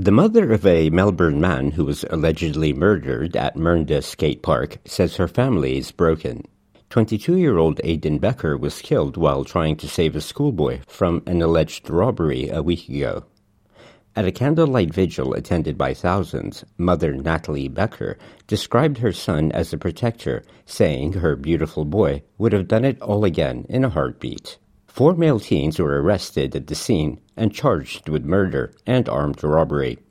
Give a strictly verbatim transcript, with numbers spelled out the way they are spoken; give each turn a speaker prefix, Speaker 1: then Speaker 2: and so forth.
Speaker 1: The mother of a Melbourne man who was allegedly murdered at Mernda Skate Park says her family is broken. twenty-two-year-old Aidan Becker was killed while trying to save a schoolboy from an alleged robbery a week ago. At a candlelight vigil attended by thousands, mother Natalie Becker described her son as a protector, saying her beautiful boy would have done it all again in a heartbeat. Four male teens were arrested at the scene and charged with murder and armed robbery.